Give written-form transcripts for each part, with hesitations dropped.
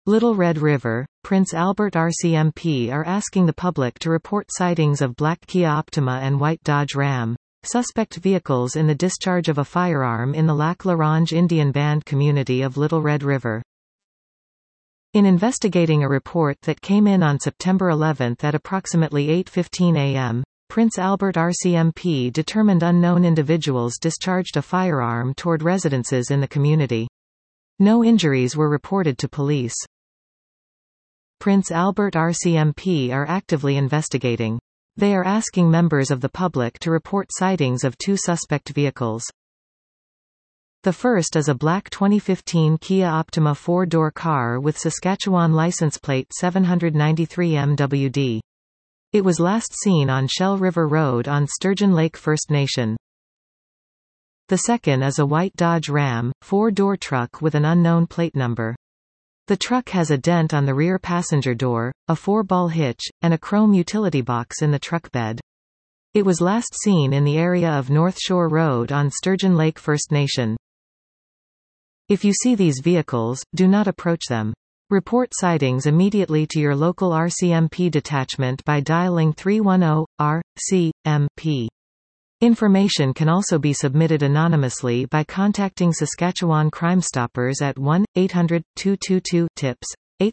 Little Red River, Prince Albert RCMP are asking the public to report sightings of black Kia Optima and white Dodge Ram, suspect vehicles in the discharge of a firearm in the Lac La Ronge Indian Band community of Little Red River. In investigating a report that came in on September 11 at approximately 8:15 a.m., Prince Albert RCMP determined unknown individuals discharged a firearm toward residences in the community. No injuries were reported to police. Prince Albert RCMP are actively investigating. They are asking members of the public to report sightings of two suspect vehicles. The first is a black 2015 Kia Optima 4-door car with Saskatchewan license plate 793 MWD. It was last seen on Shell River Road on Sturgeon Lake First Nation. The second is a white Dodge Ram, 4-door truck with an unknown plate number. The truck has a dent on the rear passenger door, a 4-ball hitch, and a chrome utility box in the truck bed. It was last seen in the area of North Shore Road on Sturgeon Lake First Nation. If you see these vehicles, do not approach them. Report sightings immediately to your local RCMP detachment by dialing 310-RCMP. Information can also be submitted anonymously by contacting Saskatchewan Crime Stoppers at 1-800-222-TIPS,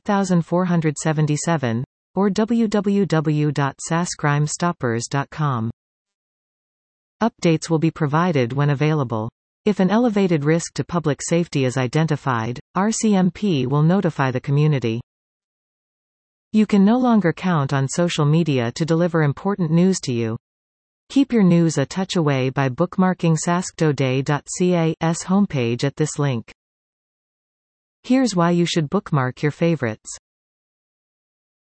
8477, or www.saskcrimestoppers.com. Updates will be provided when available. If an elevated risk to public safety is identified, RCMP will notify the community. You can no longer count on social media to deliver important news to you. Keep your news a touch away by bookmarking sasktoday.ca's homepage at this link. Here's why you should bookmark your favorites.